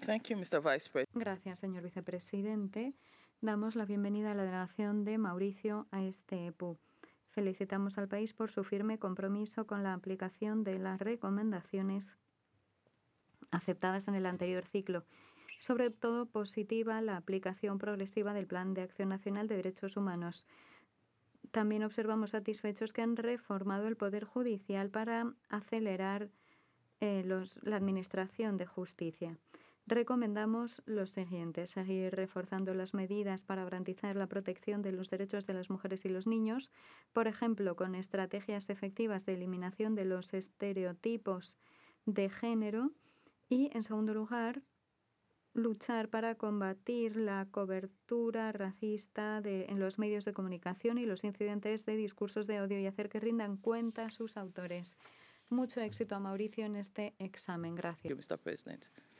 Thank you, Mr. Vice President. Gracias, señor vicepresidente. Damos la bienvenida a la delegación de Mauricio a este EPU. Felicitamos al país por su firme compromiso con la aplicación de las recomendaciones aceptadas en el anterior ciclo. Sobre todo positiva la aplicación progresiva del Plan de Acción Nacional de Derechos Humanos. También observamos satisfechos que han reformado el Poder Judicial para acelerar la administración de justicia. Recomendamos lo siguiente: seguir reforzando las medidas para garantizar la protección de los derechos de las mujeres y los niños, por ejemplo, con estrategias efectivas de eliminación de los estereotipos de género y, en segundo lugar, luchar para combatir la cobertura racista en los medios de comunicación y los incidentes de discursos de odio y hacer que rindan cuenta sus autores. Mucho éxito a Mauricio en este examen. Gracias. Thank you, Mr. President.